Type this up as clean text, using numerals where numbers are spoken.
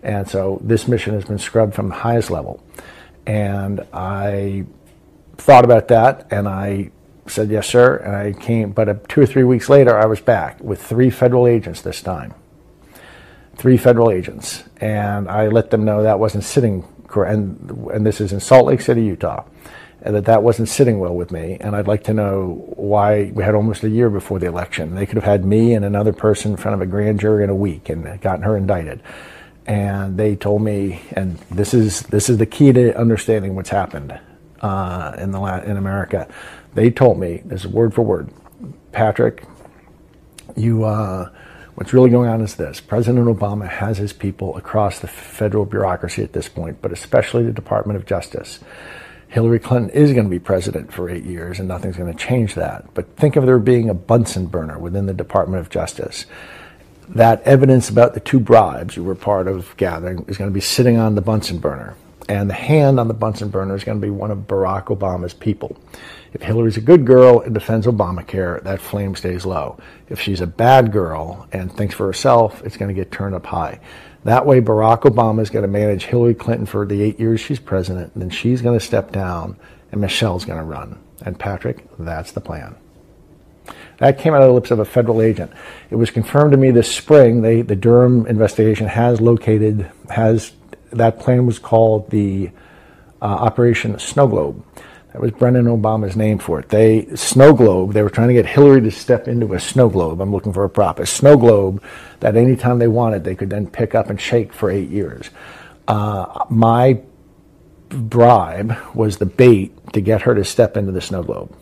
And so this mission has been scrubbed from the highest level. And I thought about that, and I said, yes, sir. And I came, but 2 or 3 weeks later, I was back with 3 federal agents this time. 3 federal agents. And I let them know that wasn't sitting, and this is in Salt Lake City, Utah, and that wasn't sitting well with me. And I'd like to know why we had almost a year before the election. They could have had me and another person in front of a grand jury in a week and gotten her indicted. And they told me, and this is the key to understanding what's happened in America. They told me, this is word for word, Patrick, what's really going on is this. President Obama has his people across the federal bureaucracy at this point, but especially the Department of Justice. Hillary Clinton is going to be president for 8 years, and nothing's going to change that. But think of there being a Bunsen burner within the Department of Justice. That evidence about the 2 bribes you were part of gathering is going to be sitting on the Bunsen burner. And the hand on the Bunsen burner is going to be one of Barack Obama's people. If Hillary's a good girl and defends Obamacare, that flame stays low. If she's a bad girl and thinks for herself, it's going to get turned up high. That way, Barack Obama is going to manage Hillary Clinton for the 8 years she's president, and then she's going to step down, and Michelle's going to run. And Patrick, that's the plan. That came out of the lips of a federal agent. It was confirmed to me this spring. The Durham investigation has that plan was called the Operation Snow Globe. That was Brendan Obama's name for it. Snow Globe, they were trying to get Hillary to step into a snow globe. I'm looking for a prop. A snow globe that anytime they wanted, they could then pick up and shake for 8 years. My bribe was the bait to get her to step into the snow globe.